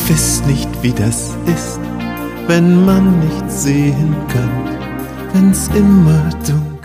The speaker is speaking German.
Wiss nicht, wie das ist, wenn man nichts sehen kann, wenn's immer dunkel